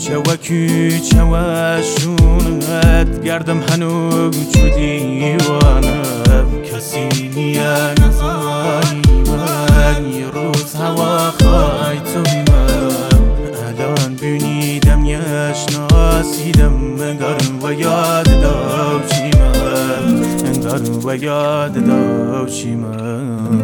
چوکی چوشونت گردم هنوز چو دیوانم کسی نیه نزایی من یه روز هوا خواهی تو بیمم الان بینیدم یشناسیدم انگارم و یاد داشتیمم انگارم و یاد داشتیمم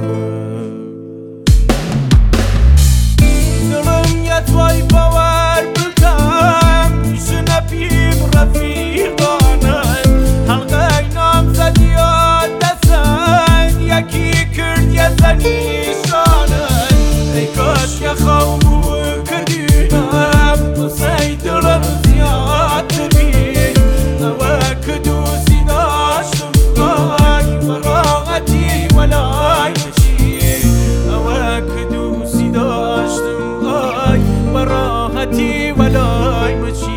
دلم یه توی باور بکن پیش نپیم رفیقانم حلقه نام زدی و دستن یکی کرد یه زنیشانم ای کاش یه خوابو کردیم واسه دلم زیاد تبین اوه که دوستی داشتم گای براغتی ولای مچی اوه که دوستی داشتم گای براغتی ولای مچی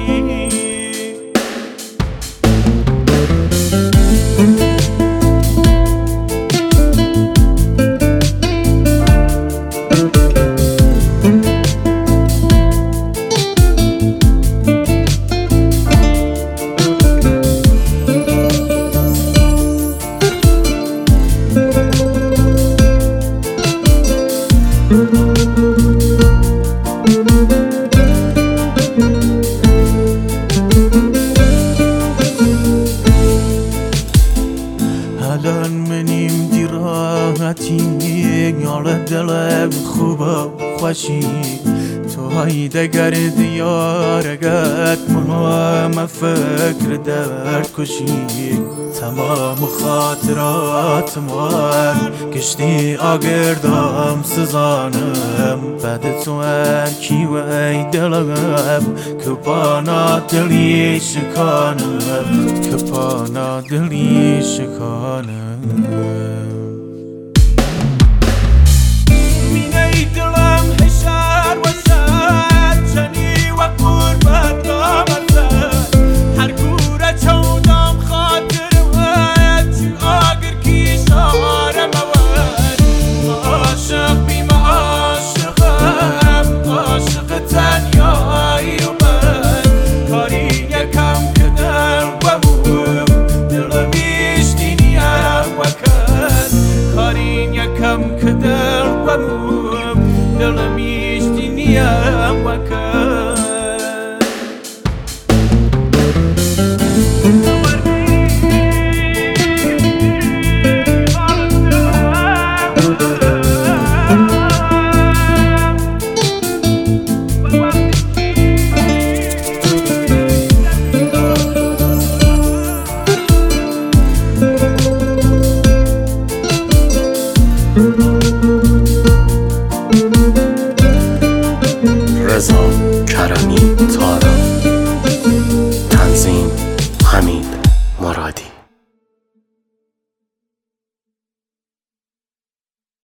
الان منیم دیراحتی یار دلم خوبه خوشی تو های دگر دیارگت ما فکر درد کشی تمام خاطرات من کشتی آگردم سزانم بعد تو کی و ای دلم که پانا دلی شکانم که پانا دلی شکانم مینه دلم هشار و شد چنی و قربت آمدن هر گوره چودم خاطر ود چو آگر کی شارم ود عاشق بیم عاشقم عاشق تنیایی و من کاری یکم کدر و موم دلم بیشتینیم و کن کاری یکم کدر و موم دلم بیشتینیم و کن رضا کرمی تارا تنظیم حمید مرادی